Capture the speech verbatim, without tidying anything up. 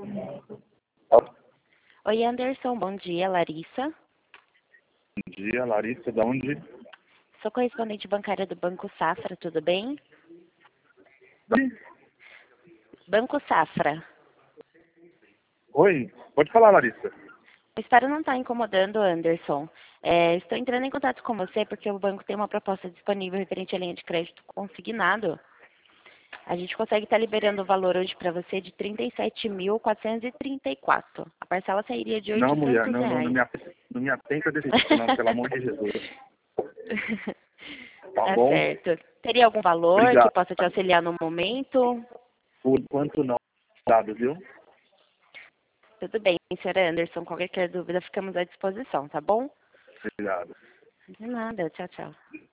Oi, Anderson. Bom dia, Larissa. Bom dia, Larissa, da onde? Sou correspondente bancária do Banco Safra, tudo bem? Banco Safra. Oi, pode falar, Larissa. Espero não estar incomodando, Anderson. É, estou entrando em contato com você porque o banco tem uma proposta disponível referente à linha de crédito consignado. A gente consegue estar liberando o valor hoje para você de trinta e sete mil, quatrocentos e trinta e quatro. A parcela sairia de Não, mulher, oitocentos não, não, não reais. me, ap- não me atenta desse jeito, não, pelo amor de Jesus. Tá Tá bom? certo. Teria algum valor que Obrigado. possa te auxiliar no momento? Por enquanto não. Obrigado, viu? Tudo bem, senhor Anderson. Qualquer dúvida, ficamos à disposição, tá bom? Obrigado. De nada. Tchau, tchau.